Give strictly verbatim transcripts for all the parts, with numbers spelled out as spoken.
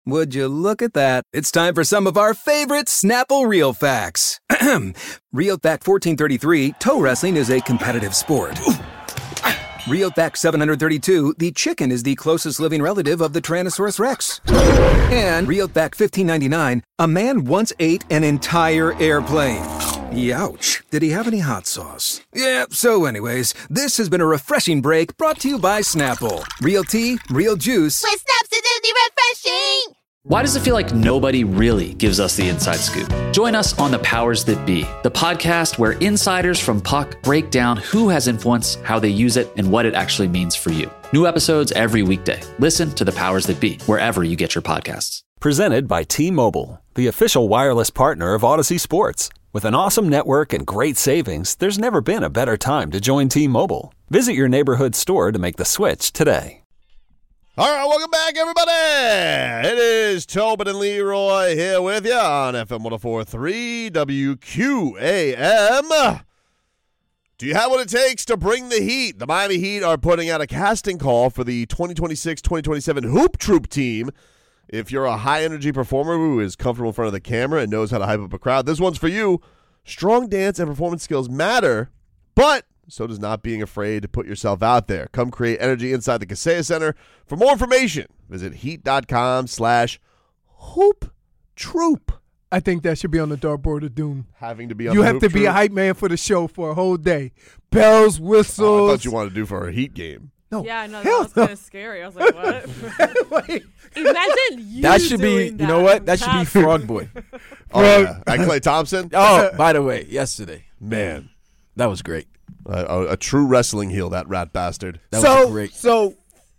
Would you look at that? It's time for some of our favorite Snapple Real Facts. Real Fact fourteen thirty-three, toe wrestling is a competitive sport. Real Fact seven hundred thirty-two, the chicken is the closest living relative of the Tyrannosaurus Rex. And Real Fact fifteen ninety-nine, a man once ate an entire airplane. Youch. Did he have any hot sauce? Yeah, so anyways, this has been a refreshing break brought to you by Snapple. Real tea, real juice. With Snaps, it's refreshing! Why does it feel like nobody really gives us the inside scoop? Join us on The Powers That Be, the podcast where insiders from Puck break down who has influence, how they use it, and what it actually means for you. New episodes every weekday. Listen to The Powers That Be wherever you get your podcasts. Presented by T-Mobile, the official wireless partner of Odyssey Sports. With an awesome network and great savings, there's never been a better time to join T-Mobile. Visit your neighborhood store to make the switch today. All right, welcome back, everybody. It is Tobin and Leroy here with you on F M one oh four point three W Q A M. Do you have what it takes to bring the heat? The Miami Heat are putting out a casting call for the twenty twenty-six twenty twenty-seven Hoop Troop team. If you're a high-energy performer who is comfortable in front of the camera and knows how to hype up a crowd, this one's for you. Strong dance and performance skills matter, but so does not being afraid to put yourself out there. Come create energy inside the Kaseya Center. For more information, visit heat.com slash hoop troop. I think that should be on the dartboard of doom. Having to be on You the have hoop to be troop? a hype man for the show for a whole day. Bells, whistles. Oh, I thought you wanted to do for a Heat game. No. Yeah, I know. That Hell was no. kind of scary. I was like, what? Wait. Imagine you That should be, doing you know what? That should be Frog Boy. Oh, yeah. And Klay Thompson? Oh, by the way, yesterday. Man. That was great. Uh, a, a true wrestling heel, that rat bastard. That so, was great. So,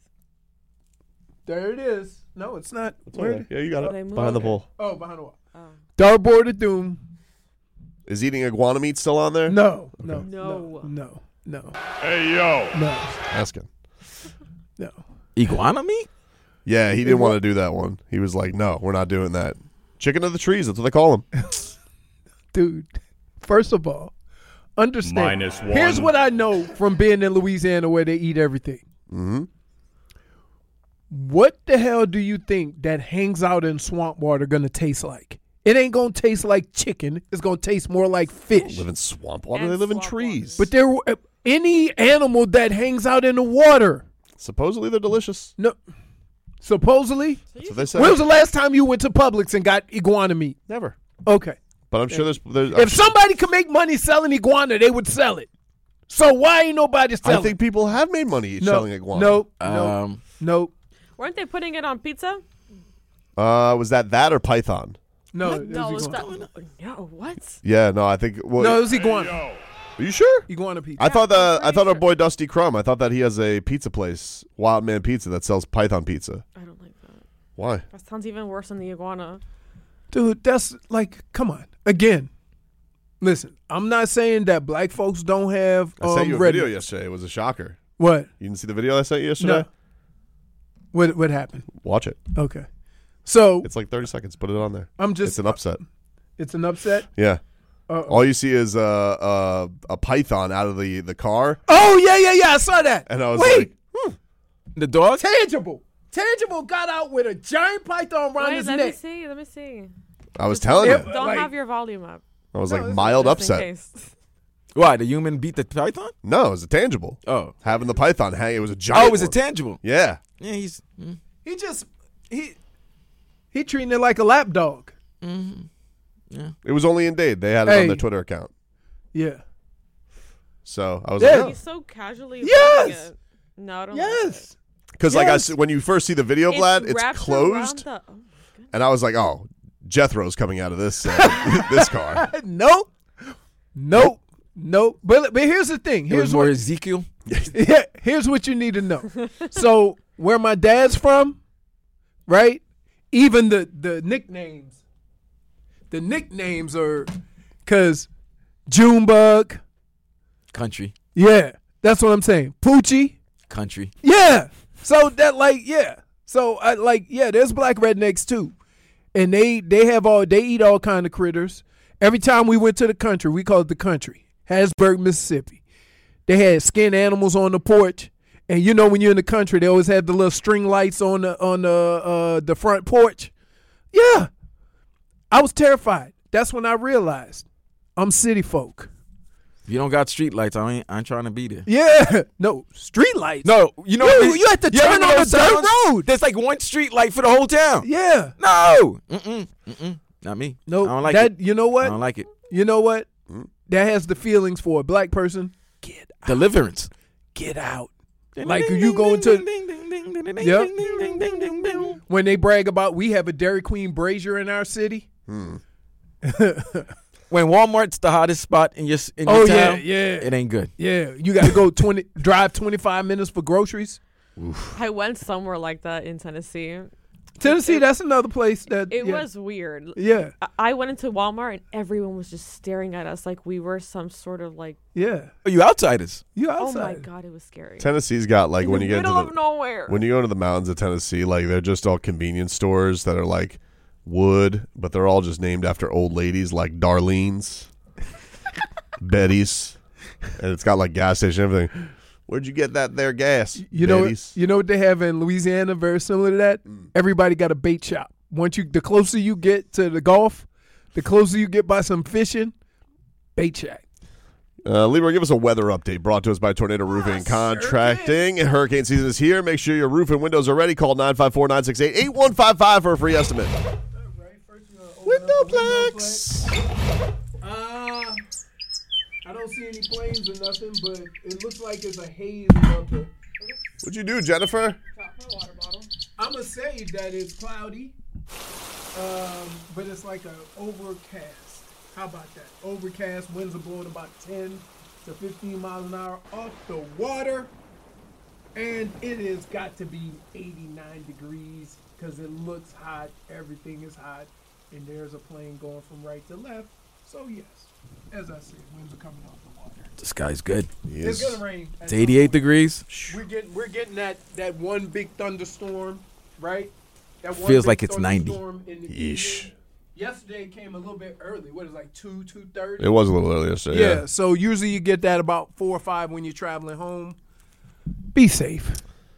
there it is. No, it's not. Where? Yeah, you got They it. move Behind the it. pole. Oh, behind the wall. Oh. Dartboard of doom. Is eating iguana meat still on there? No, no, No. no, no, no, Hey, yo. no, Asking. no. Iguana meat? Yeah, he didn't want to do that one. He was like, no, we're not doing that. Chicken of the trees, that's what they call him. Dude, first of all, understand. Minus one. Here's what I know from being in Louisiana where they eat everything. Mm-hmm. What the hell do you think that hangs out in swamp water going to taste like? It ain't going to taste like chicken. It's going to taste more like fish. Live in swamp water. And They live in swamp trees. But there, any animal that hangs out in the water, Supposedly they're delicious. no, supposedly. That's what they say. When was the last time you went to Publix and got iguana meat? Never. Okay. But I'm sure there's. there's I'm If sure- somebody could make money selling iguana, they would sell it. So why ain't nobody selling? I think people have made money no, selling iguana. No, no, Um, no, Weren't they putting it on pizza? Uh, was that that or Python? no. What? it No, was it's iguana. not- no, what? Yeah, no, I think. Well, No, it was iguana. are you sure? Iguana pizza. I thought I'm that I pretty thought our sure. boy Dusty Crumb. I thought that he has a pizza place, Wild Man Pizza, that sells Python pizza. I don't like that. Why? That sounds even worse than the iguana. Dude, that's like, come on. Again, listen, I'm not saying that black folks don't have I um, sent you a red- video yesterday. It was a shocker. What? You didn't see the video I sent you yesterday? No. What what happened? Watch it. Okay. So It's like thirty seconds. Put it on there. I'm just It's an upset. It's an upset. Yeah. Uh, All you see is uh, uh, a python out of the, the car, oh yeah, yeah, yeah. I saw that. and I was Wait, like, the dog? tangible. Tangible got out with a giant python around Wait, his let me neck. see. Let me see. I was telling Yeah, you. Don't like- have your volume up. I was No, like it's mild just in upset. case. Why, the human beat the python? No, it was a tangible. Oh. Having the python hang, it was a giant. Oh, it was a one. tangible. Yeah. Yeah, he's... Mm, He just he he treating it like a lap dog. mm, yeah. It was only in Dade. They had it Hey. on their Twitter account. Yeah. So I was Yeah. like, He's so casually. Yes! holding it. No, I don't. Yes. because like I Yes. s when you first see the video, It's Vlad, it's wrapped closed, around the- oh my goodness. and I was like, oh, Jethro's coming out of this uh, this car. Nope. Nope. Nope. But but here's the thing. It Here's was more what, Ezekiel. yeah, here's what you need to know. So where my dad's from, right? Even the the nicknames, the nicknames are, cause Junebug. Country. Yeah, that's what I'm saying. Poochie. Country. Yeah. So that like yeah. So I like yeah. There's black rednecks too, and they they have all they eat all kind of critters. Every time we went to the country, we called it the country, Harrisburg, Mississippi. They had skinned animals on the porch, And you know when you're in the country, they always have the little string lights on the on the uh, the front porch. Yeah, I was terrified. That's when I realized I'm city folk. If you don't got street lights, I ain't, I ain't trying to be there. Yeah, no street lights. No, you know you, what- you have to you turn ever on know the those dirt sounds? road. There's like one street light for the whole town. Yeah, No, mm-mm, mm-mm, not me. no. I don't like that it. you know what? I don't like it. You know what? That has the feelings for a black person. Get out. Deliverance. Get out. Like you go into Yep. when they brag about we have a Dairy Queen Brazier in our city. When Walmart's the hottest spot in your in your Oh yeah, town, yeah, it ain't good. yeah. You got to go twenty, drive twenty five minutes for groceries. I went somewhere like that in Tennessee. Tennessee, It- that's another place that It yeah. was weird. Yeah, I- I went into Walmart and everyone was just staring at us like we were some sort of like. yeah. Oh, you outsiders. You Oh outside. my god, it was scary. Tennessee's got like in when the you get into middle the of nowhere. when you go into the mountains of Tennessee, like they're just all convenience stores that are like wood, but they're all just named after old ladies like Darlene's, Betty's, and it's got like gas station and everything. Where'd you get that there gas? You know, Betty's? you know what they have in Louisiana, very similar to that. Everybody got a bait shop. Once you, the closer you get to the Gulf, the closer you get by some fishing, bait shack. Uh, Leroy, give us a weather update brought to us by Tornado Roofing and Contracting. Hurricane season is here. Make sure your roof and windows are ready. Call nine five four, nine six eight, eight one five five for a free estimate. Windowplex. Uh, I don't see any planes or nothing, but it looks like it's a haze above the What'd you do, Jennifer? I'm gonna say that it's cloudy, um, but it's like an overcast. How about that? Overcast, winds are blowing about ten to fifteen miles an hour off the water, and it has got to be eighty-nine degrees because it looks hot. Everything is hot, and there's a plane going from right to left. So yes, as I said, winds are coming off the water. The sky's good. It's gonna rain. at It's some eighty-eight point. degrees. We're getting we're getting that that one big thunderstorm, right? That one Feels big like it's ninety. thunderstorm in the Yeesh. evening. Yesterday it came a little bit early. What is it, like two two thirty? It was a little earlier, so Yeah, yeah. so usually you get that about four or five when you're traveling home. Be safe.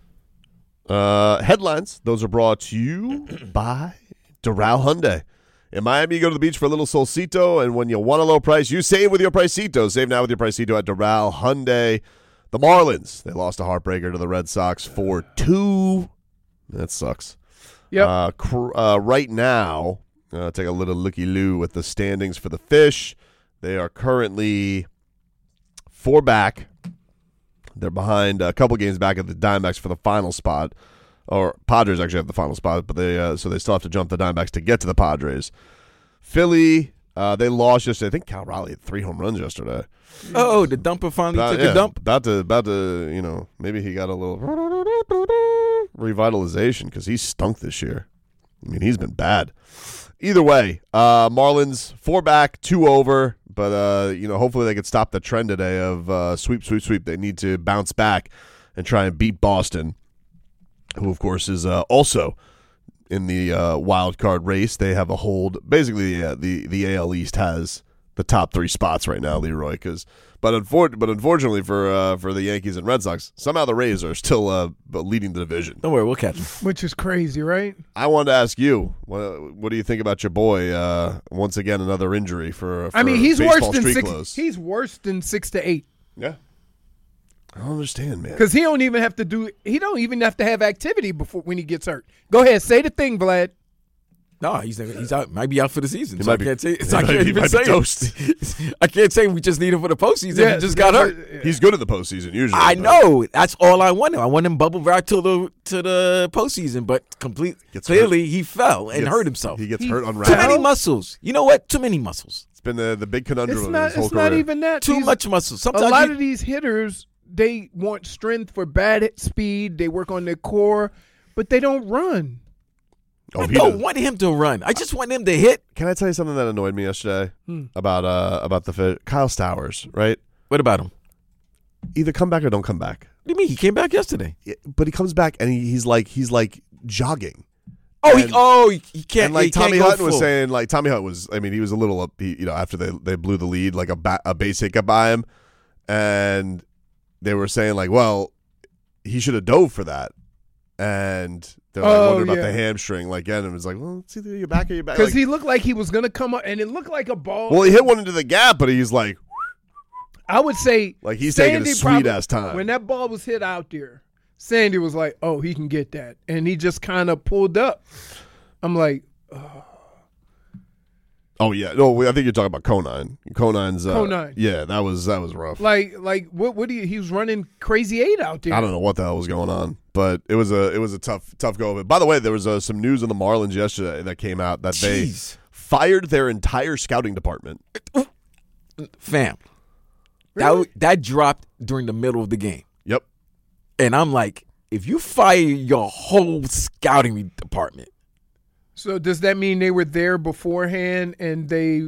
Uh, headlines. Those are brought to you by Doral Hyundai. In Miami, you go to the beach for a little solcito, and when you want a low price, you save with your Pricito. Save now with your Pricito at Doral Hyundai. The Marlins, they lost a heartbreaker to the Red Sox four two. That sucks. Yep. Uh, cr- uh, right now, uh, take a little looky-loo with the standings for the Fish. They are currently four back. They're behind a couple games back at the Diamondbacks for the final spot. Or Padres actually have the final spot, but they uh, so they still have to jump the Diamondbacks to get to the Padres. Philly, uh, they lost yesterday. I think Cal Raleigh had three home runs yesterday. Oh, the dumper finally About, took yeah, a dump. About to, about to, you know, maybe he got a little revitalization because he stunk this year. I mean, he's been bad. Either way, uh, Marlins four back, two over, but uh, you know, hopefully they could stop the trend today of uh, sweep, sweep, sweep. They need to bounce back and try and beat Boston, who of course is uh, also in the uh, wild card race. They have a hold. Basically, uh, the the A L East has the top three spots right now, Leroy. Because, but unfor- but unfortunately for uh, for the Yankees and Red Sox, somehow the Rays are still uh, leading the division. Don't worry, we'll catch him. Which is crazy, right? I wanted to ask you, what, what do you think about your boy? Uh, once again, another injury for. for I mean, he's baseball worse than street six. clothes. He's worse than six to eight Yeah, I don't understand, man. because he don't even have to do. He don't even have to have activity before when he gets hurt. Go ahead, say the thing, Vlad. No, he's he's out. Might be out for the season. He So might I be- can't say. he So I might can't be- he even might be say toast. it. I can't say we just need him for the postseason. Yeah, he just got yeah, hurt. yeah. He's good at the postseason usually. I but know. That's all I want him. I want him bubble right till the to the postseason. But complete Gets clearly he fell he and gets- hurt himself. He gets He hurt Too unwrapped. many muscles. You know what? Too many muscles. It's been the, the big conundrum It's of not. his whole It's not career. even that. Too These- much muscle. A Sometimes lot you- of these hitters, they want strength for bad speed. They work on their core, but they don't run. Oh, I he don't does. want him to run. I just want him to hit. Can I tell you something that annoyed me yesterday Hmm. about uh about the Fish? Kyle Stowers, right? What about him? Either come back or don't come back. What do you mean? He came back yesterday. Yeah, but he comes back and he, he's like he's like jogging. Oh, he, And- oh, he, he can't. And like he can't Tommy go Hutton was full. saying, like Tommy Hutton was. I mean, he was a little up. He, you know, after they they blew the lead, like a ba- a base hit got by him, and they were saying like, well, he should have dove for that. And they're like Oh, wondering about yeah. the hamstring. Like, again, it was like, well, it's either your back or your back. Because Like, he looked like he was going to come up, and it looked like a ball. well, he hit one into the gap, but he's like, I would say like he's taking a Sandy sweet probably- ass time. When that ball was hit out there, Sandy was like, oh, he can get that. And he just kind of pulled up. I'm like, oh yeah, no, I think you're talking about Conine. Conine's, uh, Conine. yeah, that was that was rough. like, like what? What do you? He was running crazy eight out there. I don't know what the hell was going on, but it was a it was a tough tough go of it. By the way, there was uh, some news on the Marlins yesterday that came out that Jeez. they fired their entire scouting department. Fam. Really? That that dropped during the middle of the game. Yep. And I'm like, if you fire your whole scouting department, So does that mean they were there beforehand and they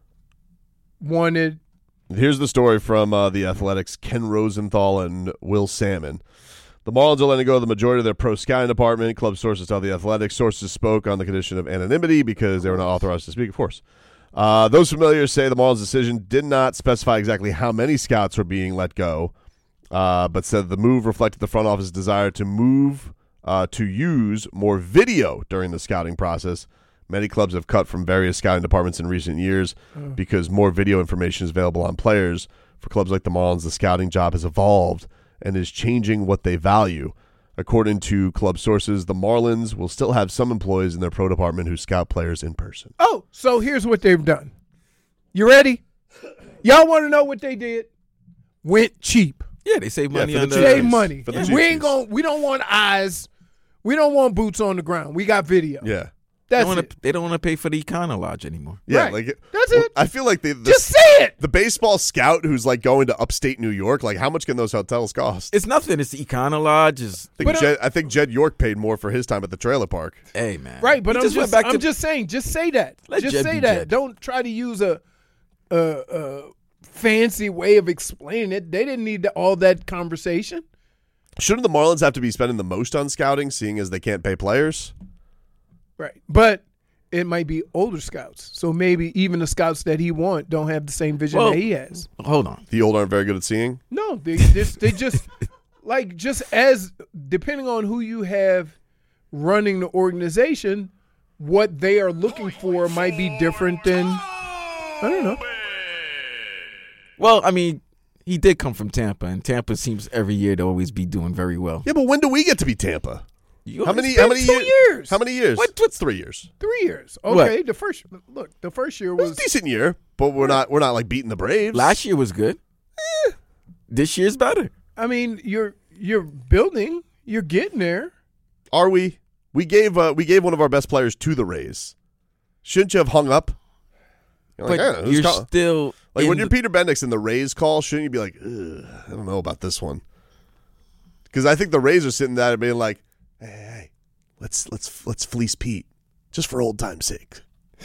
wanted? Here's the story from uh, the Athletics, Ken Rosenthal and Will Salmon. The Marlins are letting go of the majority of their pro scouting department. Club sources tell the Athletics. Sources spoke on the condition of anonymity because they were not authorized to speak, of course. Uh, those familiar say the Marlins' decision did not specify exactly how many scouts were being let go, uh, but said the move reflected the front office's desire to move uh, to use more video during the scouting process. Many clubs have cut from various scouting departments in recent years because more video information is available on players. For clubs like the Marlins, the scouting job has evolved and is changing what they value. According to club sources, the Marlins will still have some employees in their pro department who scout players in person. Oh, so here's what they've done. You ready? Y'all want to know what they did? Went cheap. yeah, they save money for the on the cheap Save Cheapest. money. For the We cheapest. ain't going. We don't want eyes. We don't want boots on the ground. We got video. Yeah. They That's don't wanna- it. they don't want to pay for the Econo Lodge anymore. Yeah, Right. like That's it. I feel like the, the Just say it. the baseball scout who's like going to upstate New York, like how much can those hotels cost? It's nothing. It's the Econo Lodge. Is I think, But, uh, Jed, I think Jed York paid more for his time at the trailer park. hey man, Right, but He I'm just just, went back I'm to just saying, just say that. Let just Jed say be that. Jed. Don't try to use a, a, a fancy way of explaining it. They didn't need all that conversation. Shouldn't the Marlins have to be spending the most on scouting, seeing as they can't pay players? Right. But it might be older scouts. So maybe even the scouts that he want don't have the same vision Well- that he has. hold on. The old aren't very good at seeing. No, they just they just like just as depending on who you have running the organization, what they are looking for might be different than I don't know. Well, I mean, he did come from Tampa, and Tampa seems every year to always be doing very well. Yeah, but when do we get to be Tampa? You How always many? been How many two years? years. How many years? What- What's three years? Three years. What? Okay. The first look, the first year It was was a decent year, but we're not. We're not like beating the Braves. Last year was good. Eh, this year's better. I mean, you're you're building, you're getting there. Are we? We gave uh, we gave one of our best players to the Rays. Shouldn't you have hung up? You're like, But "Eh, who's you're call-" still like in when you're the- Peter Bendix and the Rays call, shouldn't you be like, Ugh, I don't know about this one? Because I think the Rays are sitting there being like, hey, hey, hey, let's let's let's fleece Pete just for old time's sake.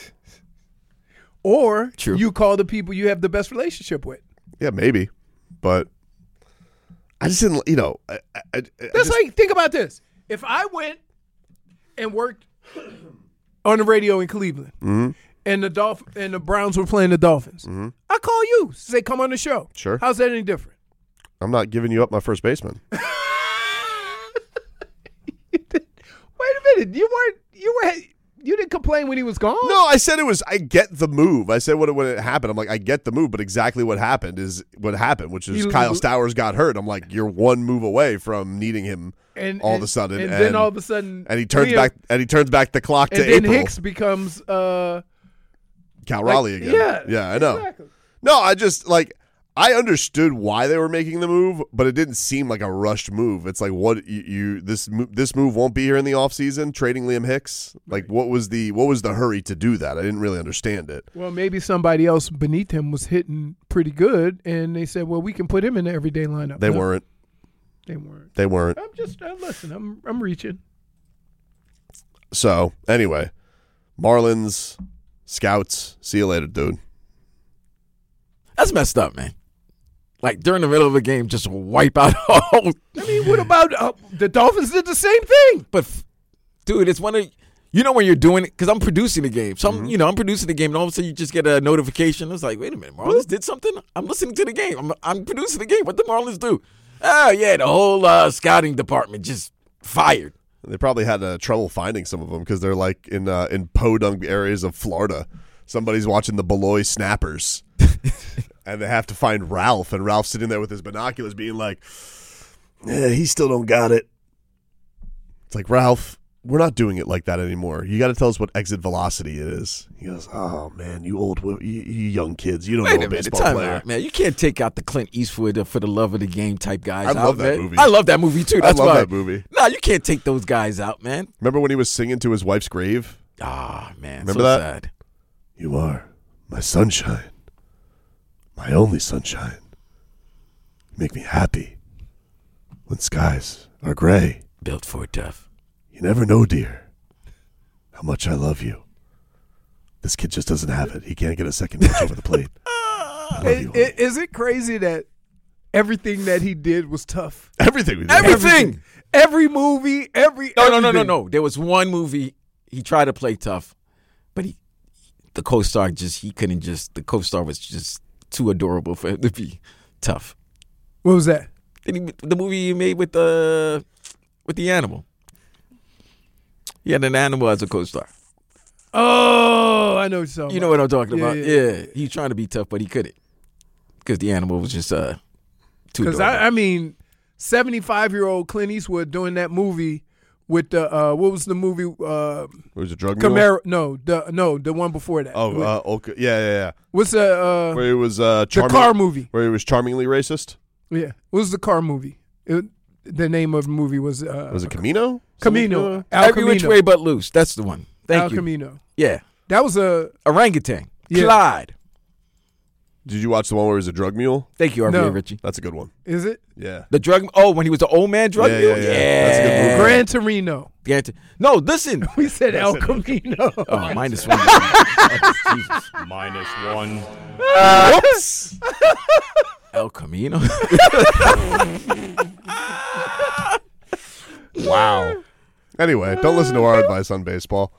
Or True. you call the people you have the best relationship with. Yeah, maybe, but I just didn't. You know, I, I, I That's just- like think about this. If I went and worked on the radio in Cleveland, Mm-hmm. and the Dolph- and the Browns were playing the Dolphins, I call you, say, "Come on the show." Sure. How's that any different? I'm not giving you up my first baseman. Wait a minute, you weren't you were you didn't complain when he was gone. No, I said it was. I get the move. I said when it, when it happened. I'm like, I get the move, but exactly what happened is what happened, which is You- Kyle Stowers got hurt. I'm like, you're one move away from needing him and all and, of a sudden, and, and, then all of a sudden, and he turns Liam- back and he turns back the clock and to then April. Hicks becomes uh Cal like- Raleigh again. Yeah, yeah, I know. exactly. No, I just like I understood why they were making the move, but it didn't seem like a rushed move. It's like what you, you this mo- this move won't be here in the offseason, trading Liam Hicks. Like what was the what was the hurry to do that? I didn't really understand it. Well, maybe somebody else beneath him was hitting pretty good, and they said, "Well, we can put him in the everyday lineup." They No, weren't. They weren't. They weren't. I'm just uh, listen. I'm I'm reaching. So anyway, Marlins scouts. See you later, dude. That's messed up, man. Like during the middle of a game, just wipe out all. I mean, what about uh, the Dolphins? Did the same thing. But, f- dude, it's one of you know when you're doing it because I'm producing the game. So I'm, you know, I'm producing the game, and all of a sudden you just get a notification. It's like, wait a minute, Marlins did something. I'm listening to the game. I'm I'm producing the game. What the Marlins do? Oh, yeah, the whole uh, scouting department just fired. They probably had uh, trouble finding some of them because they're like in uh, in podunk areas of Florida. Somebody's watching the Beloit Snappers, and they have to find Ralph, and Ralph's sitting there with his binoculars being like, yeah, he still don't got it. It's like, Ralph, we're not doing it like that anymore. You got to tell us what exit velocity it is. He goes, oh, man, you old, you, you young kids, you don't Wait know a a minute, baseball time player. out, man. You can't take out the Clint Eastwood uh, for the love of the game type guys. I out, love that man. movie. I love that movie, too. That's I love why. that movie. No, you can't take those guys out, man. Remember when he was singing to his wife's grave? Ah, man. Remember so that? sad. You are my sunshine, my only sunshine. You make me happy when skies are gray. Built for tough. You never know, dear, how much I love you. This kid just doesn't have it. He can't get a second pitch over the plate. I love you. Is, is it crazy that everything that he did was tough? Everything we did. Everything. Every movie, every No, no, no, no, everything. no. There was one movie he tried to play tough, but he, the co-star just he couldn't just. The co-star was just too adorable for him to be tough. What was that? Then he, the movie he made with the with the animal. He had an animal as a co-star. Oh, I know what you're talking You know about. what I'm talking Yeah, about? yeah. Yeah, he was trying to be tough, but he couldn't because the animal was just uh too. Because adorable. I, I mean, seventy-five-year-old Clint Eastwood doing that movie with the uh, what was the movie? Uh, It was a drug mule? Camaro? No, the no, the one before that. Oh, With- uh, okay. yeah, yeah, yeah. what's the uh, Where he was uh, the charming, car movie? where he was charmingly racist. Yeah, what was the car movie? It, the name of the movie was uh, Was it Camino? Camino. Al Every Camino. which way but loose. That's the one. Thank Al you. Camino. Yeah, That was a orangutan. Yeah. Clyde. Did you watch the one where he was a drug mule? Thank you, R V A No. Richie. That's a good one. is it Yeah. The drug. Oh, when he was the old man drug Yeah, mule. yeah, yeah. That's a good movie. Gran Torino? Gran- No, listen. We said El Camino. Oh, minus one. Jesus. Minus one. Whoops. El Camino. Wow. Anyway, don't listen to our advice on baseball.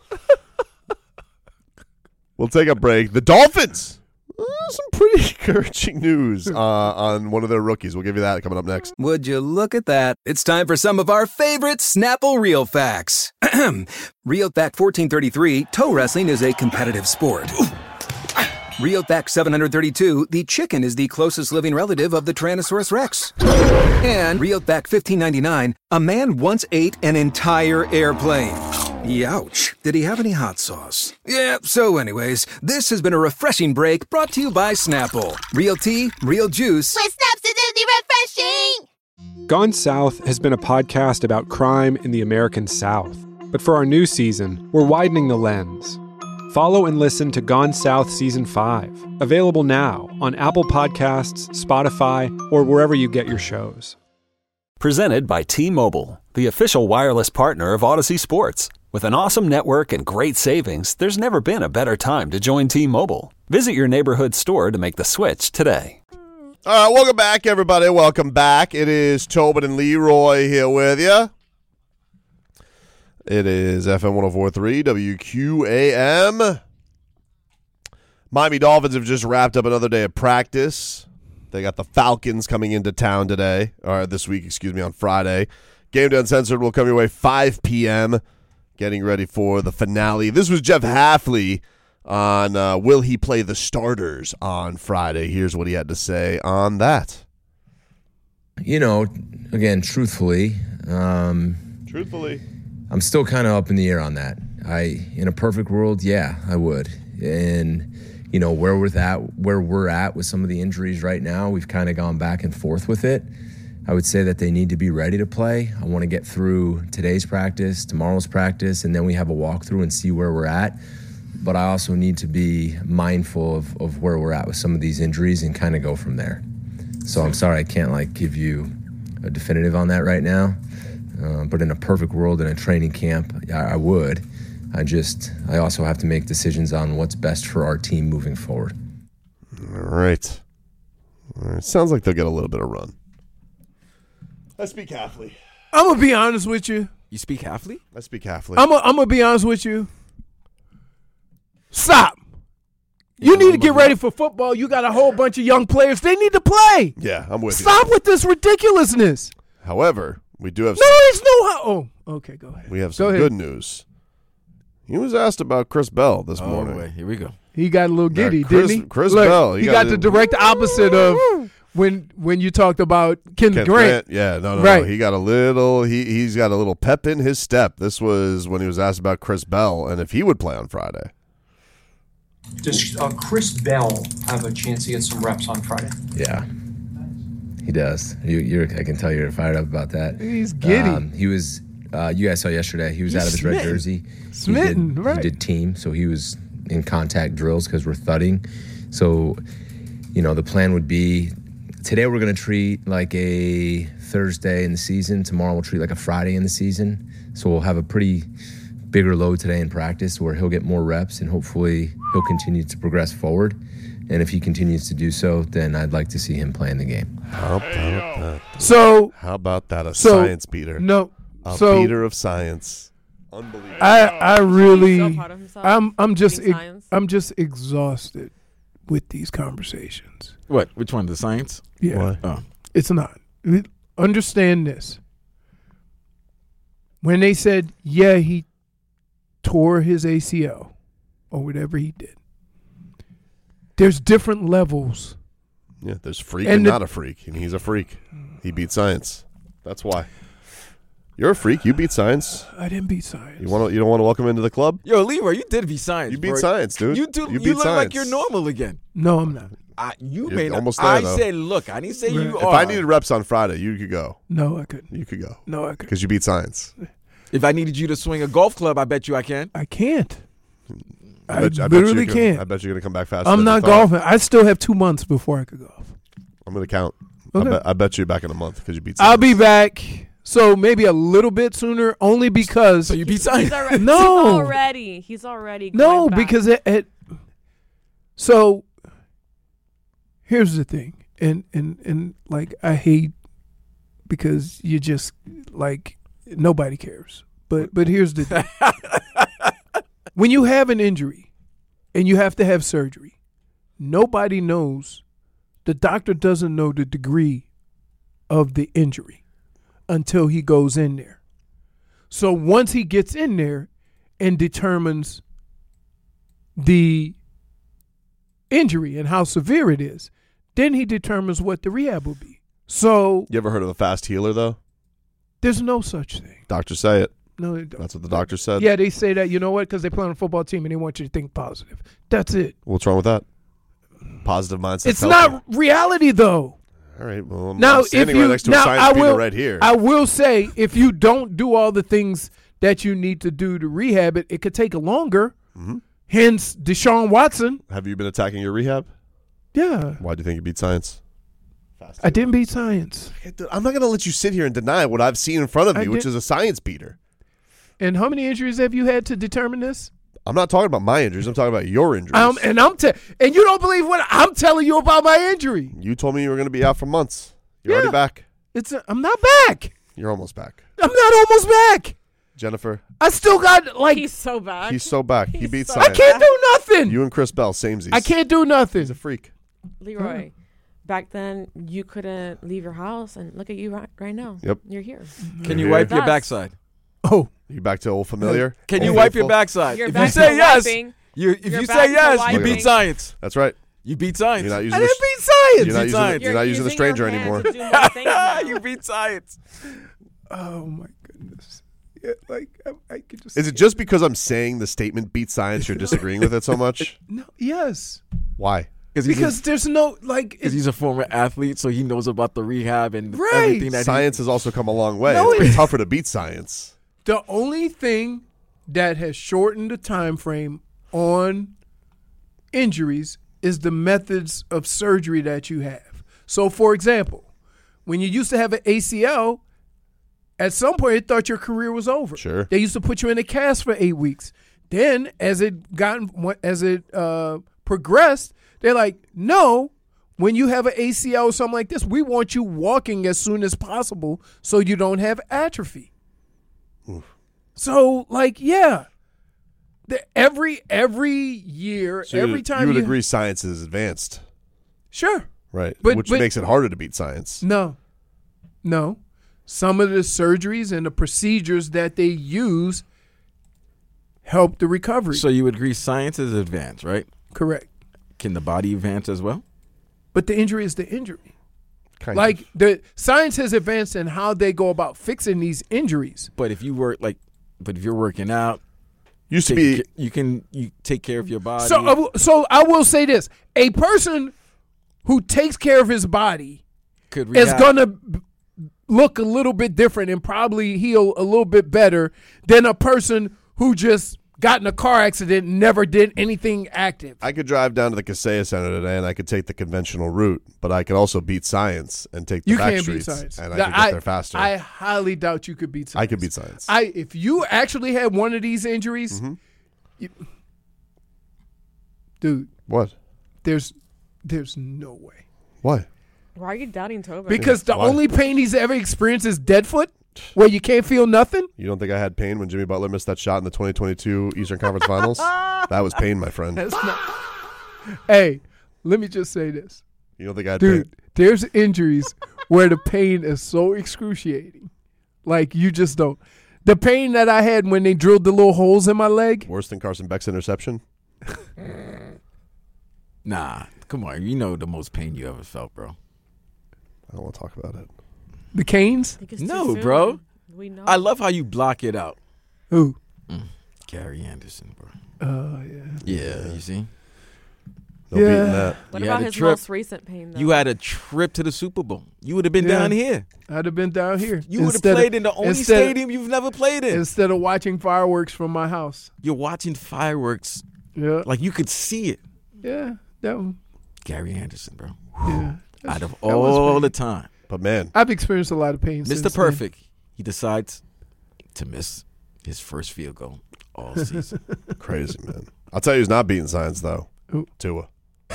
We'll take a break. The Dolphins. Uh, some pretty encouraging news uh, on one of their rookies. We'll give you that coming up next. Would you look at that? It's time for some of our favorite Snapple Real Facts. Real Fact fourteen thirty-three, toe wrestling is a competitive sport. Real Fact seven hundred thirty-two, the chicken is the closest living relative of the Tyrannosaurus Rex. And Real Fact fifteen ninety-nine, a man once ate an entire airplane. Youch. Did he have any hot sauce? Yeah, so anyways, this has been a refreshing break brought to you by Snapple. Real tea, real juice. With Snapsidity refreshing. Gone South has been a podcast about crime in the American South. But for our new season, we're widening the lens. Follow and listen to Gone South Season five, available now on Apple Podcasts, Spotify, or wherever you get your shows. Presented by T-Mobile, the official wireless partner of Odyssey Sports. With an awesome network and great savings, there's never been a better time to join T-Mobile. Visit your neighborhood store to make the switch today. All right, welcome back, everybody. Welcome back. It is Tobin and Leroy here with you. It is F M one oh four point three, W Q A M. Miami Dolphins have just wrapped up another day of practice. They got the Falcons coming into town today, or this week, excuse me, on Friday. Game Day Uncensored will come your way five p.m., getting ready for the finale. This was Jeff Hafley on uh, will he play the starters on Friday. Here's what he had to say on that. You know, again, truthfully, um, Truthfully, I'm still kind of up in the air on that. I, in a perfect world, yeah, I would. And you know where we're at, where we're at with some of the injuries right now, we've kind of gone back and forth with it. I would say that they need to be ready to play. I want to get through today's practice, tomorrow's practice, and then we have a walkthrough and see where we're at. But I also need to be mindful of, of where we're at with some of these injuries and kind of go from there. So I'm sorry I can't like give you a definitive on that right now. Uh, but in a perfect world, in a training camp, I, I would. I just, I also have to make decisions on what's best for our team moving forward. all right. All right. Sounds like they'll get a little bit of run. I speak Hafley. I'm gonna be honest with you. You speak Hafley? I speak Hafley. I'm gonna I'm gonna be honest with you. Stop. You need to get ready for football. You got a whole bunch of young players. They need to play. Yeah, I'm with Stop you. with this ridiculousness. However, we do have No, some, there's no how. Oh, okay, go ahead. we have Go some ahead. good news. He was asked about Chris Bell this Oh, morning. wait, here we go. He got a little Now, giddy, Chris- didn't he? Chris Look, Bell, he He, got got, the it- direct opposite of when when you talked about Ken Kent Grant. Grant. Yeah, no, no, Right. no. He got a little. He he's got a little pep in his step. This was when he was asked about Chris Bell and if he would play on Friday. Does uh, Chris Bell have a chance to get some reps on Friday? Yeah, he does. You, you're, I can tell you're fired up about that. He's giddy. Um, he was. Uh, you guys saw yesterday. He was He's out of his red smitten. jersey. Smitten, he did, right. He did team, so he was in contact drills because we're thudding. So, you know, the plan would be today we're going to treat like a Thursday in the season. Tomorrow we'll treat like a Friday in the season. So we'll have a pretty bigger load today in practice where he'll get more reps and hopefully he'll continue to progress forward. And if he continues to do so, then I'd like to see him play in the game. How about that? So How about that? A so science beater. No, A so beater of science. Unbelievable. I I really so proud of himself, I'm I'm just being ex- science. I'm just exhausted with these conversations. What? Which one? The science? Yeah, Why? Oh. it's not. Understand this. When they said, yeah, he tore his A C L or whatever he did, there's different levels. Yeah, there's freak And and, the- not a freak, and he's a freak. He beat science. That's why. You're a freak. You beat science. I didn't beat science. You want to? You don't want to welcome him into the club? Yo, Leroy, you did beat science. You beat bro. science, dude. You do. You You, beat look like science. you're normal again. No, I'm not. I, you You're may not. almost there, I though. said, look. I didn't say you If are. I needed reps on Friday, you could go. No, I couldn't. You could go No, I couldn't. because you beat science. If I needed you to swing a golf club, I bet you I can. I can't. I, bet you- bet literally you can- can't. I bet you're gonna come back faster. I'm than you not thought. golfing. I still have two months before I could golf. I'm gonna count. Okay. I, bet, I bet you're back in a month because you beat science. I'll be back. So maybe a little bit sooner, only because. So you beat He's science. already, No. he's already. He's already. No, going back. because it, it. So. Here's the thing, and and and like I hate because you just like nobody cares. But but here's the thing: when you have an injury, and you have to have surgery, nobody knows. The doctor doesn't know the degree of the injury until he goes in there. So once he gets in there and determines the injury and how severe it is, then he determines what the rehab will be. So You ever heard of a fast healer though? there's no such thing. Doctors say it. No, they don't. That's what the doctor said. Yeah, they say that, you know what, because they play on a football team and they want you to think positive. That's it. What's wrong with that? Positive mindset. It's not reality, though. All right. Well, I'm, Now, I'm if standing you right next to now, a science I beater will, right here. I will say, if you don't do all the things that you need to do to rehab it, it could take longer. Mm-hmm. Hence, Deshaun Watson. Have you been attacking your rehab? Yeah, Why do you think you beat science? I didn't beat science. I'm not going to let you sit here and deny what I've seen in front of I me, which did- is a science beater. And how many injuries have you had to determine this? I'm not talking about my injuries. I'm talking about your injuries. Um, and I'm te- and you don't believe what I'm telling you about my injury. you told me you were going to be out for months. You're Yeah. already back. It's a, I'm not back. You're almost back. I'm not almost back. Jennifer, I still got like He's so back. he's so back. He He's beat so I science. can't do nothing. You and Chris Bell, samesies. I can't do nothing. He's a freak. Leroy, back then you couldn't leave your house, and look at you right, right now. Yep. You're here. Can you You're wipe here. your backside? Oh, You back to old familiar? Can Old you wipe your faithful? backside? You're If you back say to yes, wiping. you if You're you back say to yes, you wiping. beat science. That's right. You beat science. You're not I using didn't the, beat science. You're not Beat using, science. you're not using the using your stranger hands anymore. to do more things now. you beat science. Oh my goodness. Yeah, like I, I could just. Is it just because I'm saying the statement beat science you're disagreeing with it so much? no? Yes. Why? He's Because there's no like. because it- he's a former athlete, so he knows about the rehab and Right. everything that Science has also come a long way. No, it's been it- tougher to beat science. The only thing that has shortened the time frame on injuries is the methods of surgery that you have. So, for example, when you used to have an A C L, at some point it thought your career was over. Sure. They used to put you in a cast for eight weeks. Then, as it gotten as it uh, progressed, they're like, no. When you have an A C L or something like this, we want you walking as soon as possible so you don't have atrophy. So, like, yeah, the, every every year, So every you, time you would you agree science is advanced, sure, right? But- Which but- makes it harder to beat science. no, no, some of the surgeries and the procedures that they use help the recovery. So you would agree science is advanced, right? Correct. Can the body advance as well? But the injury is the injury. Kind like of. the science has advanced in how they go about fixing these injuries. But if you work like, but if you're working out, Used to take be ca- you can you take care of your body. So, I will- so I will say this: a person who takes care of his body could is rehab- going to look a little bit different and probably heal a little bit better than a person who just got in a car accident and never did anything active. I could drive down to the Kaseya Center today and I could take the conventional route, but I could also beat science and take the You back can't streets, beat science. and I Now, could get there faster. I highly doubt you could beat science. I could beat science. I if you actually had one of these injuries, Mm-hmm. you- dude, What? there's there's no way. Why? Why are you doubting Tobin? Because the Why? only pain he's ever experienced is dead foot, where you can't feel nothing. You don't think I had pain when Jimmy Butler missed that shot in the twenty twenty-two Eastern Conference Finals? That was pain, my friend. That's not. Hey, let me just say this, You don't think I had dude. pain? There's injuries where the pain is so excruciating, like you just don't. The pain that I had when they drilled the little holes in my leg. Worse than Carson Beck's interception? Nah, come on. You know the most pain you ever felt, bro. I don't want to talk about it. The canes. Think it's too No, soon. bro. We know. I love how you block it out. Who? Mm. Gary Anderson, bro. Oh yeah. Yeah, you see? No Yeah. beating that. What You about had a his trip. most recent pain, though? You had a trip to the Super Bowl. You would have been Yeah. down here. I'd have been down here. You would have Instead of- played in the only instead of- stadium you've never played in. instead of watching fireworks from my house. You're watching fireworks Yeah. like you could see it. Yeah. That one. Gary Anderson, bro. Yeah. Out of that was all pain. the time. But man, I've experienced a lot of pain. Mister since Perfect, he decides to miss his first field goal all season. crazy, man. I'll tell you who's not beating science, though. Who? Tua.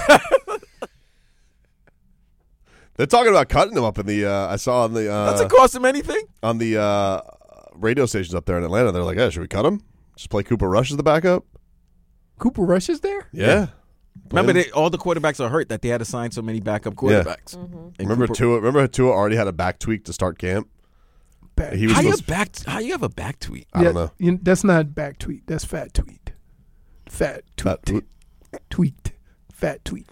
They're talking about cutting him up in the, uh, I saw on the, uh, Doesn't cost him anything. on the uh, radio stations up there in Atlanta. They're like, hey, should we cut him? Just play Cooper Rush as the backup? Cooper Rush is there? Yeah. Remember, Play him. they, all the quarterbacks are hurt that they had to sign so many backup Yeah. quarterbacks. Mm-hmm. And Remember Cooper- Tua? Remember Tua already had a back tweak to start camp. Back. He was How you supposed- back? How you have a back tweet? I don't know. You, that's not back tweet. That's fat tweet. Fat tweet. Fat tweet. Tweet. Fat tweet.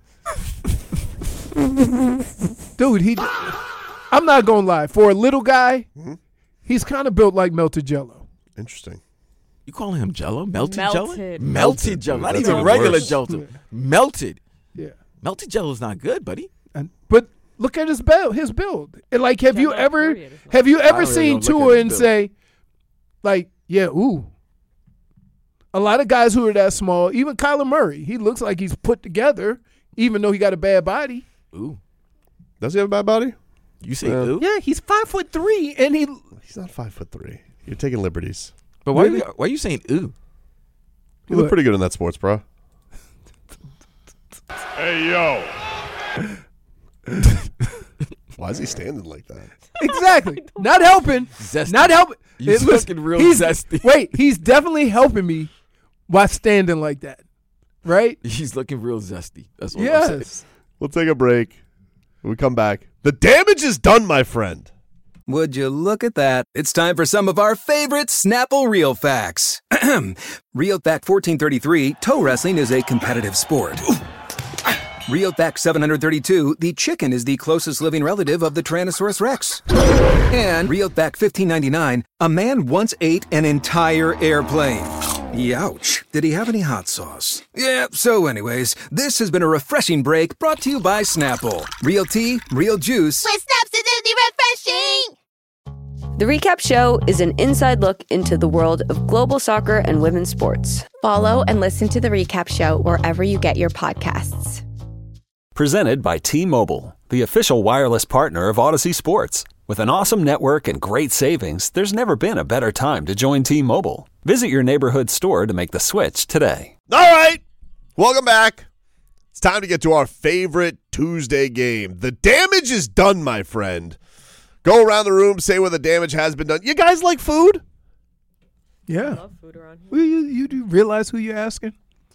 Dude, he. I'm not gonna lie. For a little guy, Mm-hmm. he's kind of built like melted Jello. Interesting. You calling him Jello? Melted, Jello? Melted. Melted Jello. Not That's even even regular worse. Jello. Melted. Yeah. Melted Jello is not good, buddy. And but look at his build. His build. And like, have you Jello, ever period, is not- have you I ever really seen don't look Tua at his and build. say, like, yeah, ooh. A lot of guys who are that small, even Kyler Murray, he looks like he's put together, even though he got a bad body. Ooh. Does he have a bad body? You say Yeah. ooh? Yeah, he's five foot three, and he. He's not five foot three. You're taking liberties. But why, Really? you, why are you saying ooh? You look What? pretty good in that sports bra. Hey, yo. Why is he standing like that? Exactly. Not helping. Zesty. Not helping. He's It was- looking real he's- zesty. Wait, he's definitely helping me by standing like that. Right? He's looking real zesty. That's what I'm saying. Yes. We'll take a break. When we come back, the damage is done, my friend. Would you look at that? It's time for some of our favorite Snapple Real Facts. Real Fact fourteen thirty-three, toe wrestling is a competitive sport. Real Fact seven hundred thirty-two, the chicken is the closest living relative of the Tyrannosaurus rex. And Real Fact fifteen ninety-nine, a man once ate an entire airplane. Youch. Did he have any hot sauce? Yeah, so anyways, this has been a refreshing break brought to you by Snapple. Real tea, real juice. With Snapsidity refreshing! The Recap Show is an inside look into the world of global soccer and women's sports. Follow and listen to The Recap Show wherever you get your podcasts. Presented by T-Mobile, the official wireless partner of Odyssey Sports. With an awesome network and great savings, there's never been a better time to join T-Mobile. Visit your neighborhood store to make the switch today. All right. Welcome back. It's time to get to our favorite Tuesday game. The damage is done, my friend. Go around the room, say where the damage has been done. You guys like food? Yeah. I love food around here. Well, you, you do realize who you're asking?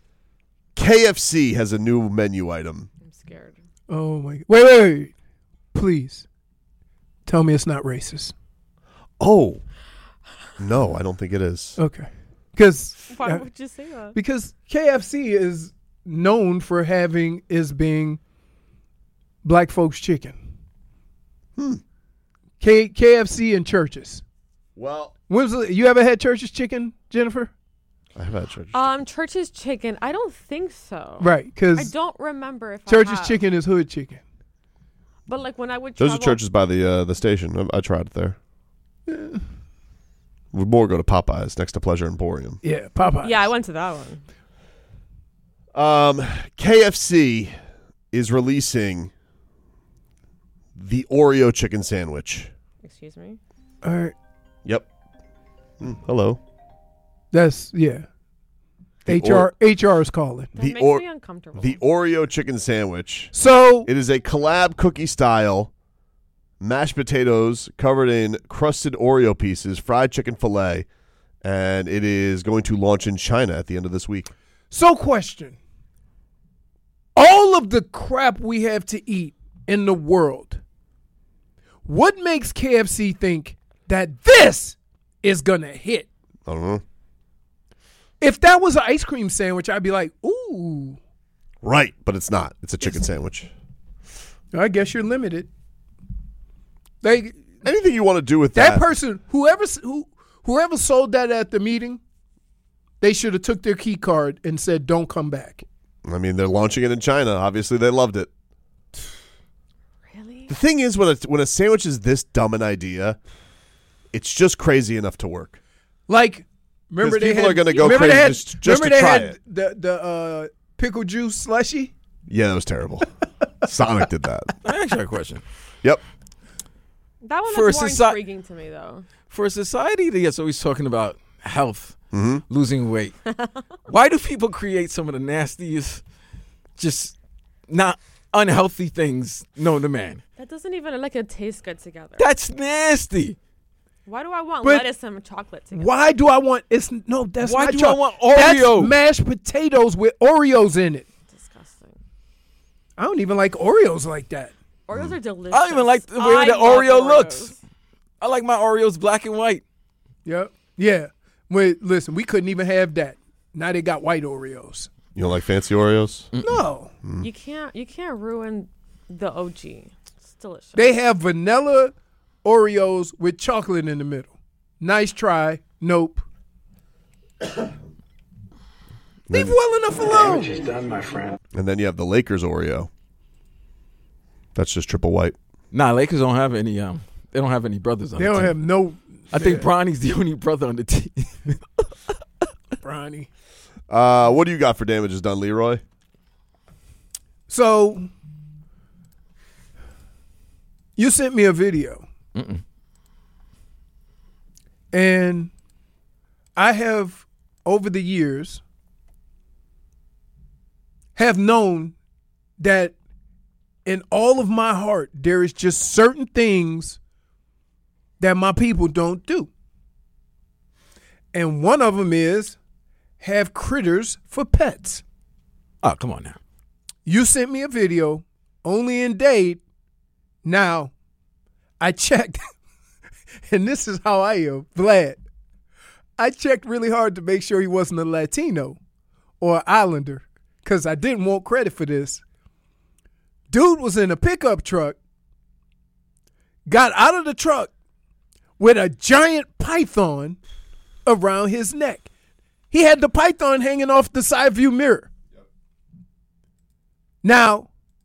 K F C has a new menu item. I'm scared. Oh, my God. Wait, wait, wait. Please. Tell me it's not racist. Oh. No, I don't think it is. Okay. Because Why uh, would you say that? Because K F C is known for having, is being black folks chicken. Hmm. K, KFC and Church's. Well. When's the, you ever had Church's chicken, Jennifer? I have had Church's Um, Church's chicken. I don't think so. Right, because I don't remember if Church's I have. chicken is hood chicken. But like when I would Those travel, are Church's by the uh, the station. I, I tried it there. Yeah. We'd more go to Popeyes next to Pleasure Emporium. Yeah, Popeyes. Yeah, I went to that one. Um, K F C is releasing the Oreo chicken sandwich. Excuse me. All right. Yep. Mm, hello. That's, yeah. The H R or- H R is calling. That The makes or- me uncomfortable. The Oreo chicken sandwich. So It is a collab cookie style mashed potatoes covered in crusted Oreo pieces, fried chicken fillet, and it is going to launch in China at the end of this week. So, question. All of the crap we have to eat in the world, what makes K F C think that this is going to hit? I don't know. If that was an ice cream sandwich, I'd be like, ooh. Right, but it's not. It's a chicken sandwich. I guess you're limited. They, Anything you want to do with that that. person, whoever who whoever sold that at the meeting, they should have took their key card and said, don't come back. I mean, they're launching it in China. Obviously, they loved it. Really? The thing is, when a, when a sandwich is this dumb an idea, it's just crazy enough to work. Like, remember 'Cause they people had, are gonna go remember crazy they had, just- just remember to they try had it. the the uh, pickle juice slushy. Yeah, that was terrible. Sonic did that. I actually have a question. Yep. That one For is more soci- intriguing to me, though. For a society that's always talking about health, mm-hmm. losing weight, why do people create some of the nastiest, just not unhealthy things known to man? That doesn't even like it taste good together. That's nasty. Why do I want But lettuce and chocolate together? Why do I want? It's no. That's Why not do cho- I want Oreo? That's mashed potatoes with Oreos in it. Disgusting. I don't even like Oreos like that. Oreos are delicious. I don't even like the way I the love Oreo Oreos. looks. I like my Oreos black and white. Yep. Yeah. Wait, listen, we couldn't even have that. Now they got white Oreos. You don't like fancy Oreos? No. You can't. You can't ruin the O G. It's delicious. They have vanilla Oreos with chocolate in the middle. Nice try. Nope. Leave well enough alone. Damage is done, my friend. And then you have the Lakers Oreo. That's just triple white. Nah, Lakers don't have any. Um, they don't have any brothers on They the don't team. have no. I think Bronny's the only brother on the team. Bronny. Uh, what do you got for damages done, Leroy? So you sent me a video. Mm-mm. And I have, over the years, have known that in all of my heart, there is just certain things that my people don't do. And one of them is have critters for pets. Oh, come on now. You sent me a video, only in Dade. Now, I checked, and this is how I am, Vlad. I checked really hard to make sure he wasn't a Latino or an Islander, because I didn't want credit for this. Dude was in a pickup truck, got out of the truck with a giant python around his neck. He had the python hanging off the side view mirror. Now,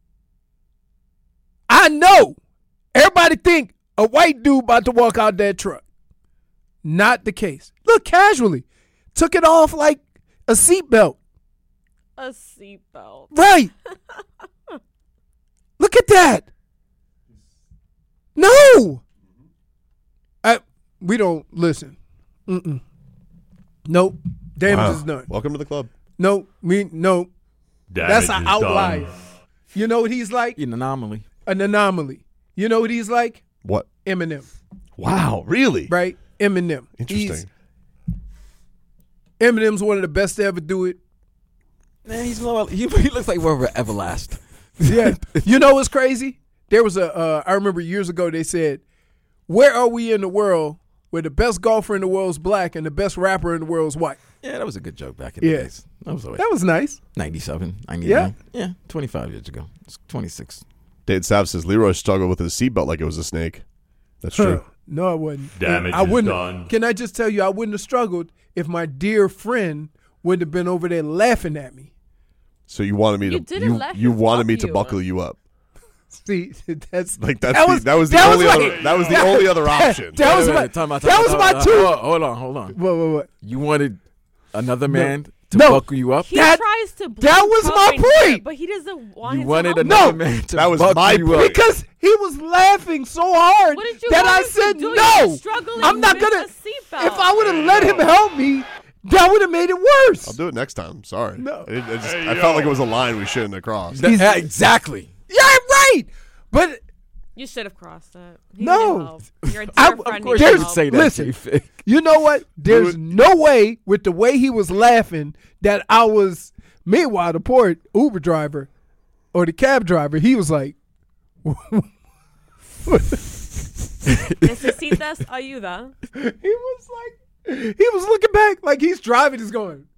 I know everybody think a white dude about to walk out that truck. Not the case. Look, casually. Took it off like a seatbelt. A seatbelt. Right. Look at that. No. I, we don't listen. Mm-mm. Nope. Damage Wow. is done. Welcome to the club. Nope. We nope. Damage That's an is outlier. done. You know what he's like? An anomaly. An anomaly. You know what he's like? What? Eminem. Wow, really? Right? Eminem. Interesting. He's, Eminem's one of the best to ever do it. Man, he's low, he, he looks like wherever Everlast. Yeah. You know what's crazy? There was a, uh, I remember years ago they said, where are we in the world where the best golfer in the world is black and the best rapper in the world is white? Yeah, that was a good joke back in the Yeah. days. That was, That was nice. ninety-seven, ninety-nine. Yeah. Yeah, twenty-five years ago. It's twenty-six. Dave Sav says Leroy struggled with his seatbelt like it was a snake. That's true. No, I wouldn't. Damage I is wouldn't. done. Can I just tell you, I wouldn't have struggled if my dear friend wouldn't have been over there laughing at me. So you wanted me You to didn't you, let you him wanted fuck me to you. buckle you up. See, that's Like that's that the, was that was the that only was other my- that was the only other option. That was Wait, my wait, time out, that time was out, my time out. two. Hold, hold on, hold on. What, what, what? You wanted another man to No. buckle you up? He That- tries to. that blame was my Cohen here, point. But he doesn't want You him wanted to help another No. man to That was buckle my you up. point. Because he was laughing so hard What did you that want I him to said do? You no. were struggling I'm not with gonna. a seatbelt. If I would have let him help me, that would have made it worse. I'll do it next time. Sorry. No. It, it just, Hey, I yo. felt like it was a line we shouldn't have crossed. That- yeah, exactly. Yeah, right. But You should have crossed it. He No. needed help. Your dear I- friend of needed course you there's- would help. say that. listen, J-Fig. you know what? There's Dude. no way with the way he was laughing that I was. Meanwhile, the poor Uber driver or the cab driver, he was like, Necesitas ayuda. he was like, he was looking back like he's driving, he's going.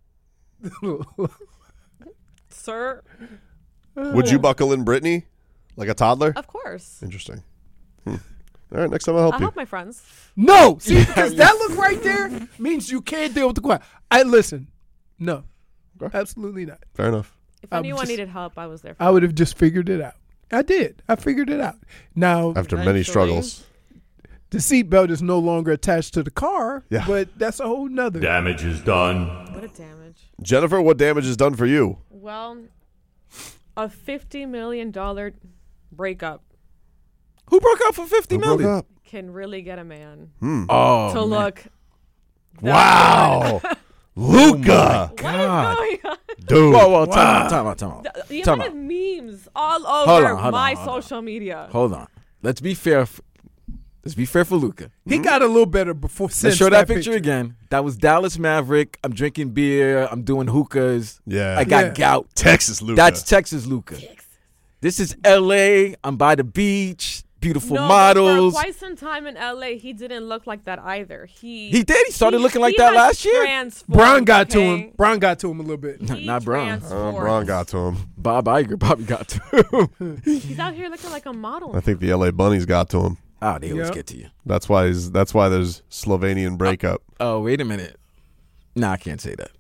Sir, Would you buckle in Brittany like a toddler? of course. Interesting. Hmm. All right, next time I'll help I'll you. help my friends. No, see, because that look right there means you can't deal with the quiet. I listen. No, Okay. absolutely not. Fair enough. If I'm anyone just- needed help, I was there for I would have just figured it out. I did. I figured it out. Now, After many Eventually. struggles. the seatbelt is no longer attached to the car, Yeah. but that's a whole nother. Damage is done. What a damage. Jennifer, what damage is done for you? Well, a fifty million dollars breakup Who broke up for fifty Who broke million? up? can really get a man Hmm. Oh, to man. look. that Wow. Luca. good. What is going on? Dude. Whoa, whoa, time out, time out, time out. The, the Time amount out. of memes all Hold over on, hold my on, hold on. social media. Hold on. Let's be fair. f- Let's be fair for Luca. He got a little better before. Let's since show that picture, again. That was Dallas Maverick. I'm drinking beer. I'm doing hookahs. Yeah. I got Yeah. gout. Texas Luca. That's Texas Luca. This is L A. I'm by the beach. Beautiful no, models. But for quite some time in L A, he didn't look like that either. He He did. He started looking like he that has last year. transformed, Bron got to okay? him. Bron got to him a little bit. He Not Brown. Oh, transformed. Braun got to him. Bob Iger probably got to him. He's out here looking like a model. I think the L A Bunnies got to him. Oh, they always Yeah. get to you. That's why he's, that's why there's Slovenian breakup. Oh, wait a minute. Nah, I can't say that.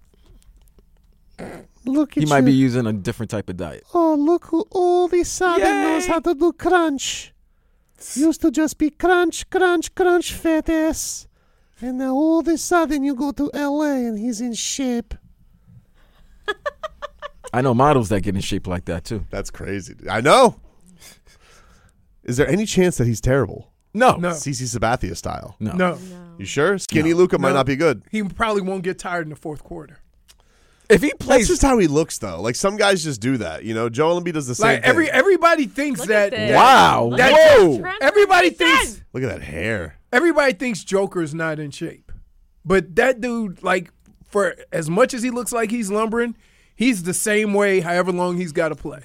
Look He might be using a different type of diet. Oh, look who all of a sudden knows how to do crunch. Used to just be crunch, crunch, crunch, fat ass. And now all of a sudden you go to L A and he's in shape. I know models that get in shape like that too. That's crazy. I know. Is there any chance that he's terrible? No. No. Cece Sabathia style. No. No. You sure? Skinny Luca might No. not be good. He probably won't get tired in the fourth quarter. If he That's plays, just how he looks, though. Like, some guys just do that. You know, Joel Embiid does the same Like every thing. everybody thinks Look that. at this. Wow. Look That- at this Whoa. transformation. Everybody thinks. Look at that hair. Everybody thinks Joker's not in shape, but that dude, like, for as much as he looks like he's lumbering, he's the same way. However long he's got to play.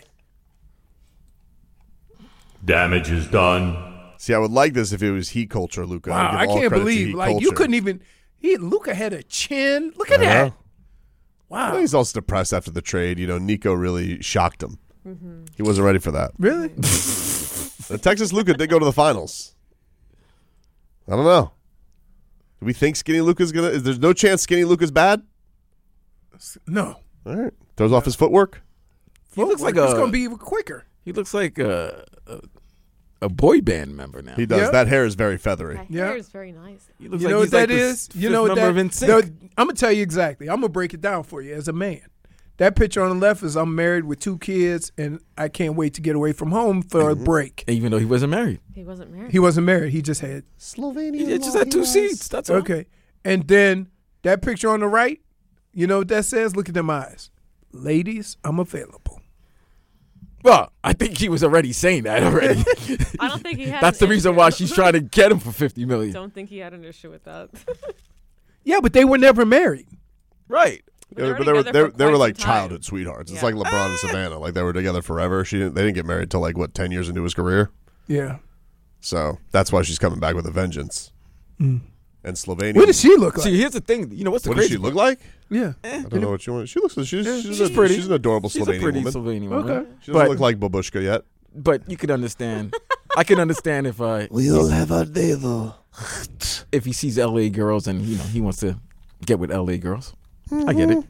Damage is done. See, I would like this if it was Heat culture, Luca. Wow, I can't believe like you couldn't even. He Luca had a chin. Look at that. I Wow. think he's also depressed after the trade. You know, Nico really shocked him. He wasn't ready for that. Really? The Texas Luca did go to the finals. I don't know. Do we think Skinny Luca's gonna? Is there's no chance Skinny Luca's bad? No. All right, throws off his footwork. he looks like it's a. gonna be even quicker. He looks like a, a a boy band member now. He does. Yeah. That hair is very feathery. That Yeah. hair is very nice. He looks You like know what he's like that the is? You fifth know what member that of N Sync. I'm gonna tell you exactly. I'm gonna break it down for you as a man. That picture on the left is I'm married with two kids, and I can't wait to get away from home for a break. Even though he wasn't married, He wasn't married. He wasn't married. He just had Slovenia. he just had two seats. That's all. okay. And then that picture on the right, you know what that says? Look at them eyes, ladies. I'm available. Well, I think he was already saying that already. I don't think he had. That's an the reason issue. why she's trying to get him for fifty million. Don't think he had an issue with that. Yeah, but they were never married. Right. Yeah, but they were they, they were like childhood sweethearts. It's like LeBron and Savannah. Like they were together forever. She didn't. They didn't get married till like what ten years into his career. Yeah. So that's why she's coming back with a vengeance. Mm. And Slovenia. What does she look like? See, here's the thing. You know what's the what crazy does she look part? like? Yeah. I don't know what she wants. She looks. She's she's, she's a, pretty. She's an adorable She's Slovenian a pretty woman. Slovenian woman. Okay. She doesn't But- look like Babushka yet. But you could understand. I can understand if uh, We all have our day though. if he sees L A girls and you know he wants to get with L A girls. I get it.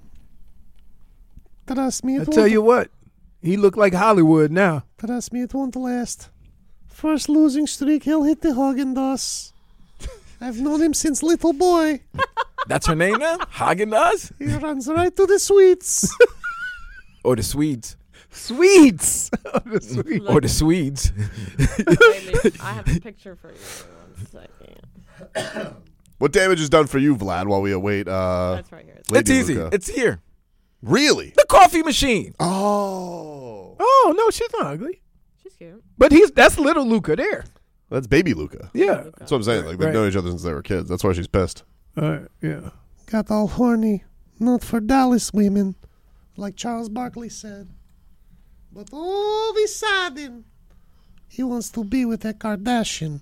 Trust me, I tell you what, he looked like Hollywood now. Trust me, it won't last. First losing streak, he'll hit the Haagen-Dazs. I've known him since little boy. That's her name now? Haagen-Dazs? He runs right to the sweets. Or the Swedes. Swedes. Oh, the Swedes. Or the Swedes. I have a picture for you. One second. What damage is done for you, Vlad, while we await uh That's right here. It's Lady easy. Luca? It's here. Really? The coffee machine. Oh. Oh no, she's not ugly. She's cute. But he's that's little Luca there. That's baby Luca. Yeah. That's what I'm saying. Like they've Right. known each other since they were kids. That's why she's pissed. All right. Yeah. Got all horny. Not for Dallas women, like Charles Barkley said. But all of a sudden, he wants to be with a Kardashian.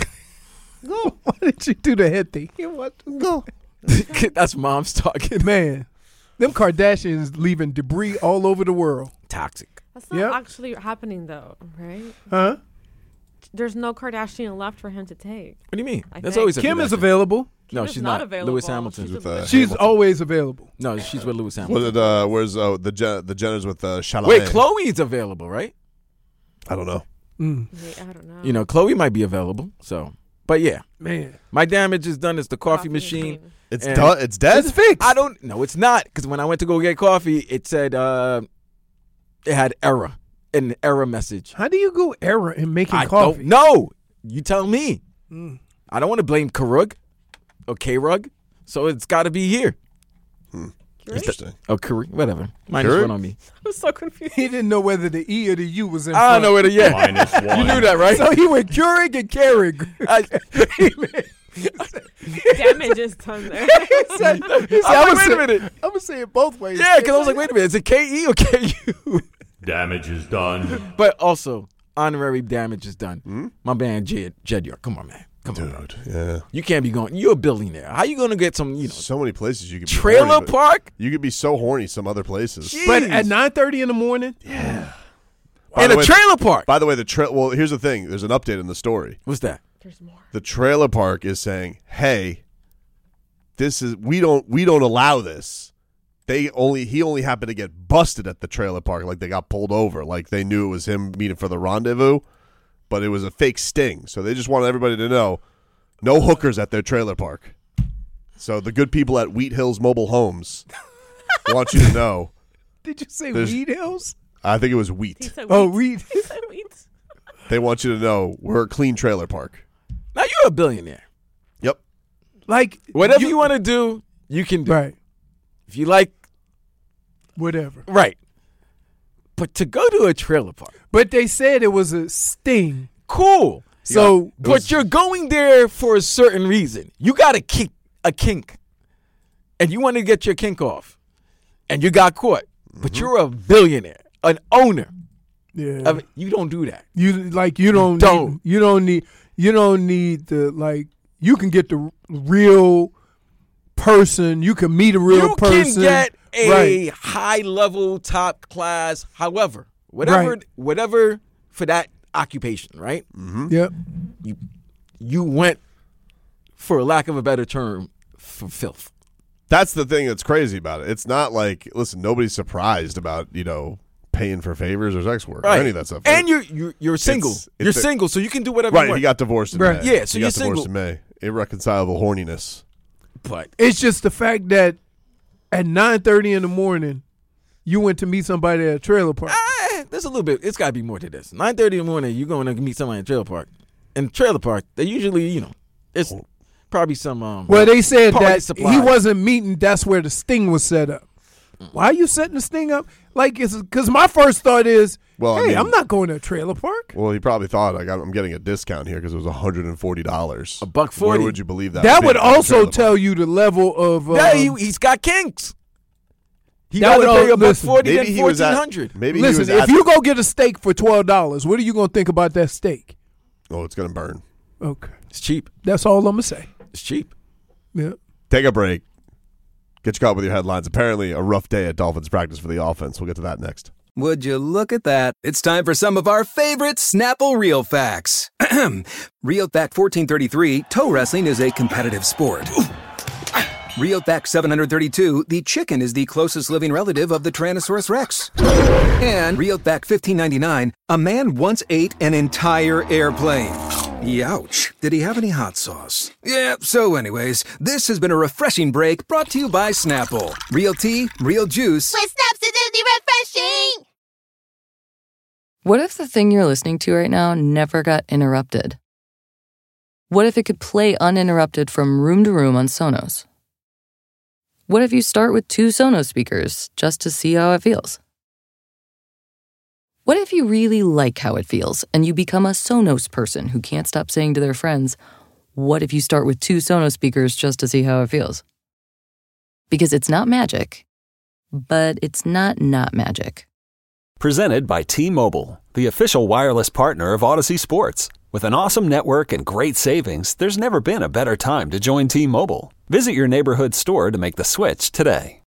Go. Why did you do the head thing? What? Go. That's mom's talking. Man, them Kardashians leaving debris all over the world. Toxic. That's not Yep. actually happening though, right? Huh? There's no Kardashian left for him to take. What do you mean? I There's think. always a Kim is Kardashian. available. No, Kim is she's not not. available. Lewis Hamilton. She's With, uh, She's always available. No, she's with Lewis Was Hamilton. it? Uh, where's uh, the Jen- the Jenners with uh, Chalamet? Wait, Chloe's available, right? I don't know. Mm. Yeah, I don't know. You know, Chloe might be available. So, but yeah, Man. my damage is done. It's the coffee, Coffee machine. machine. It's And- done. It's dead. It's fixed. I don't. No, it's not. Because when I went to go get coffee, it said uh, it had error, an error message. How do you go error in making I coffee? don't know. You tell me. Mm. I don't want to blame Karug or K-Rug, so it's got to be here. Interesting. Oh, Karug, whatever. Minus Keurig? one on me. I'm so confused. He didn't know whether the E or the U was in I don't front. know where to yeah. Minus one. You knew that, right? So he went Keurig and Keurig. I, Damage is done there. He said, he said, I'm I'm like, gonna wait a say- minute. I'm gonna say it both ways. yeah, because I was like, wait a minute, is it K E or K U? Damage is done. But also, honorary damage is done. My man Jed, Jed York, come on, man. Come on, man. Dude, yeah. You can't be going. You're a billionaire. How you going to get some, you know, So many places you could be trailer horny, but park You could be so horny some other places. But Jeez. at nine thirty in the morning, By in the a way- trailer park? By the way, the tra- well, here's the thing. There's an update in the story. What's that? There's more. The trailer park is saying, "Hey, this is we don't we don't allow this." They only he only happened to get busted at the trailer park, like they got pulled over, like they knew it was him meeting for the rendezvous, but it was a fake sting. So they just wanted everybody to know, no hookers at their trailer park. So the good people at Wheat Hills Mobile Homes want you to know. did you say There's- Weed Hills? I think it was He Wheat. said Oh, wheat. Weed. He said wheat. They want you to know we're a clean trailer park. Now you're a billionaire. Yep. Like Whatever you, want to do, you can do. right? If you like, Whatever. right. But to go to a trailer park, But they said it was a sting. cool. So But was- you're going there for a certain reason. You got a kick, a kink, and you want to get your kink off, and you got caught. But you're a billionaire, an owner. yeah, Of, you don't do that. you like you don't don't. Need, you don't need you don't need the like you can get the real person. You can meet a real you person. can get a right. high level, top class. However, whatever, Right. whatever for that occupation, right? Yep. You you went, for lack of a better term, for filth. That's the thing that's crazy about it. It's not like, listen, nobody's surprised about, you know, paying for favors or sex work Right. or any of that stuff. And you're you're, you're single. It's- you're it's a- single, so you can do whatever you right, want. he got divorced in Right. May. Yeah, so he you're got divorced single. in May. Irreconcilable horniness. But It's just the fact that at nine thirty in the morning, you went to meet somebody at a trailer park. eh, there's a little bit. It's got to be more to this. nine thirty in the morning, you're going to meet somebody in a trailer park. In the trailer park, they usually, you know, it's probably some. Um, Well, they said party that supply. he wasn't meeting. That's where the sting was set up. Why are you setting the sting up? Like, it's because my first thought is, Well, I hey, mean- I'm not going to a trailer park. Well, he probably thought I got, I'm getting a discount here because it was one hundred forty dollars. A buck forty. Where would you believe that? That be would at a also trailer tell you the level of. Uh, Yeah, he, he's got kinks. He That got to would- pay a buck listen, forty maybe then he was at- fourteen hundred. Maybe Listen, he was if at, you go get a steak for twelve dollars, what are you gonna think about that steak? Oh, it's gonna burn. Okay, It's cheap. that's all I'm gonna say. It's cheap. Yeah. Take a break. Get you caught with your headlines. Apparently, a rough day at Dolphins practice for the offense. We'll get to that next. Would you look at that? It's time for some of our favorite Snapple Real Facts. Real Fact fourteen thirty-three, toe wrestling is a competitive sport. Real Fact seven hundred thirty-two, the chicken is the closest living relative of the Tyrannosaurus Rex. And Real Fact fifteen ninety-nine, a man once ate an entire airplane. Youch. Did he have any hot sauce? Yeah, so anyways, this has been a refreshing break brought to you by Snapple. Real tea, real juice. With Snaps Acidity Refreshing. What if the thing you're listening to right now never got interrupted? What if it could play uninterrupted from room to room on Sonos? What if you start with two Sonos speakers just to see how it feels? What if you really like how it feels and you become a Sonos person who can't stop saying to their friends, what if you start with two Sonos speakers just to see how it feels? Because it's not magic, but it's not not magic. Presented by T-Mobile, the official wireless partner of Odyssey Sports. With an awesome network and great savings, there's never been a better time to join T-Mobile. Visit your neighborhood store to make the switch today.